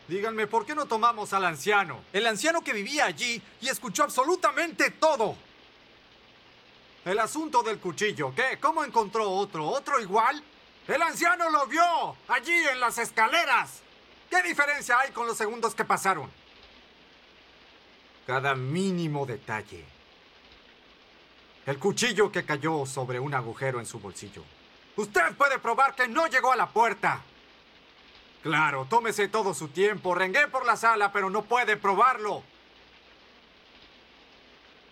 Díganme, ¿por qué no tomamos al anciano? El anciano que vivía allí y escuchó absolutamente todo. El asunto del cuchillo, ¿qué? ¿Cómo encontró otro? ¿Otro igual? ¡El anciano lo vio! ¡Allí en las escaleras! ¿Qué diferencia hay con los segundos que pasaron? Cada mínimo detalle. El cuchillo que cayó sobre un agujero en su bolsillo. Usted puede probar que no llegó a la puerta. Claro, tómese todo su tiempo, rengué por la sala, pero no puede probarlo.